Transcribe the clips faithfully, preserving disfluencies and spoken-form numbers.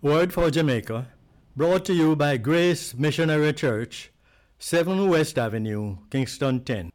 Word for Jamaica, brought to you by Grace Missionary Church, seven West Avenue, Kingston ten.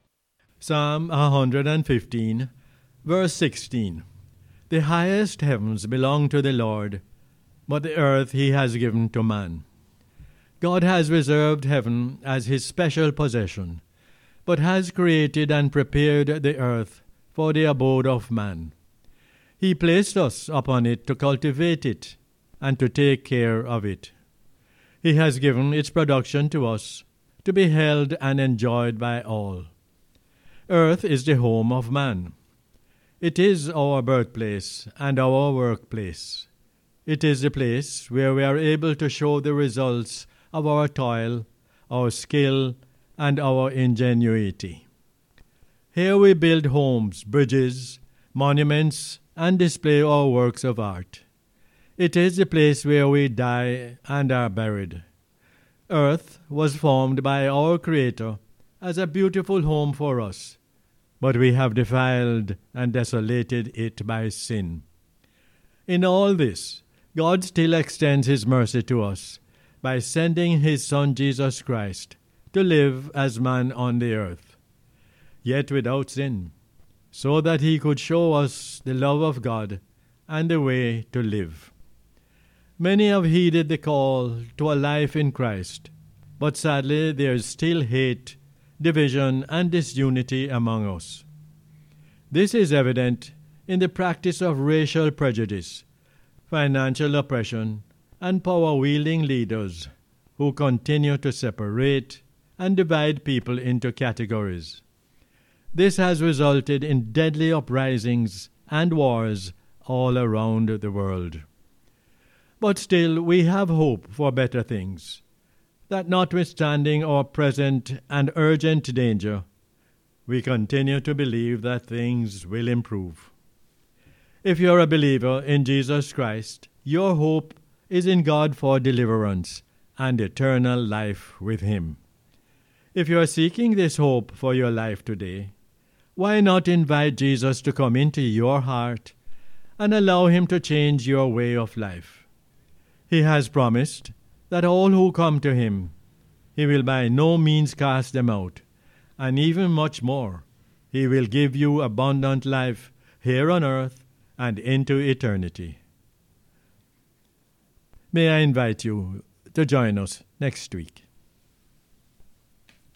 Psalm one hundred fifteen, verse sixteen. The highest heavens belong to the Lord, but the earth he has given to man. God has reserved heaven as his special possession, but has created and prepared the earth for the abode of man. He placed us upon it to cultivate it and to take care of it. He has given its production to us, to be held and enjoyed by all. Earth is the home of man. It is our birthplace and our workplace. It is the place where we are able to show the results of our toil, our skill, and our ingenuity. Here we build homes, bridges, monuments, and display our works of art. It is the place where we die and are buried. Earth was formed by our Creator as a beautiful home for us, but we have defiled and desolated it by sin. In all this, God still extends his mercy to us by sending his Son Jesus Christ to live as man on the earth, yet without sin, so that he could show us the love of God and the way to live. Many have heeded the call to a life in Christ, but sadly there is still hate, division, and disunity among us. This is evident in the practice of racial prejudice, financial oppression, and power-wielding leaders who continue to separate and divide people into categories. This has resulted in deadly uprisings and wars all around the world. But still we have hope for better things, that notwithstanding our present and urgent danger, we continue to believe that things will improve. If you are a believer in Jesus Christ, your hope is in God for deliverance and eternal life with him. If you are seeking this hope for your life today, why not invite Jesus to come into your heart and allow him to change your way of life? He has promised that all who come to him, he will by no means cast them out, and even much more, he will give you abundant life here on earth and into eternity. May I invite you to join us next week.